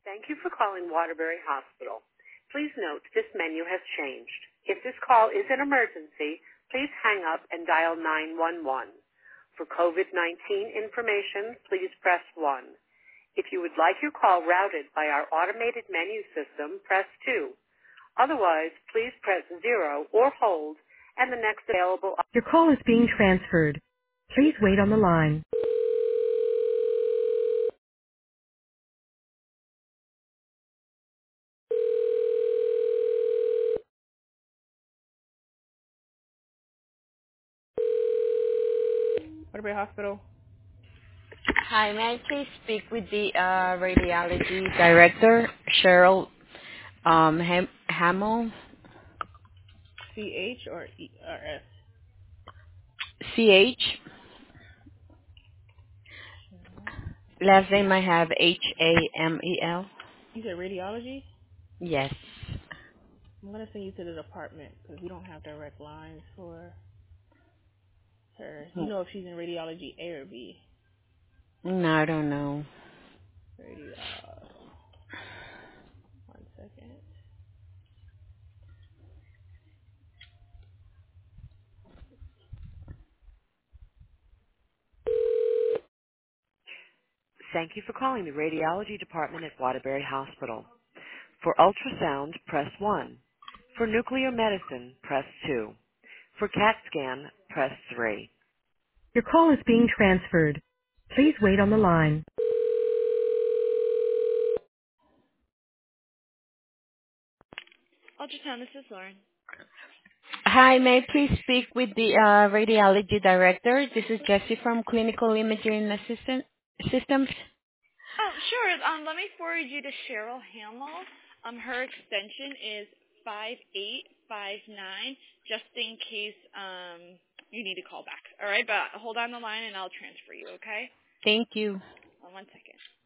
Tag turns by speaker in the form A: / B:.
A: Thank you for calling Waterbury Hospital. Please note this menu has changed. If this call is an emergency, please hang up and dial 911. For COVID-19 information, please press 1. If you would like your call routed by our automated menu system, press 2. Otherwise, please press 0 or hold, and the next available... Your call is being transferred. Please wait on the line. Waterbury Hospital.
B: Hi, may I please speak with the radiology director, Cheryl Hamill,
A: CH or ERS?
B: CH? Last name I have Hamel.
A: You said radiology?
B: Yes.
A: I'm going to send you to the department because we don't have direct lines for her. You know if she's in radiology A or B.
B: No, I don't know.
A: Radio. 1 second. Thank you for calling the radiology department at Waterbury Hospital. For ultrasound, press 1. For nuclear medicine, press 2. For CAT scan, press 3. Your call is being transferred. Please wait on the line. Ultrasound, this is Lauren.
B: Hi, may I please speak with the radiology director? This is Jessie from Clinical Imaging Systems.
C: Oh, sure. Let me forward you to Cheryl Hamill. Her extension is 5859, just in case you need to call back. All right, but hold on the line and I'll transfer you, okay?
B: Thank you.
C: 1 second.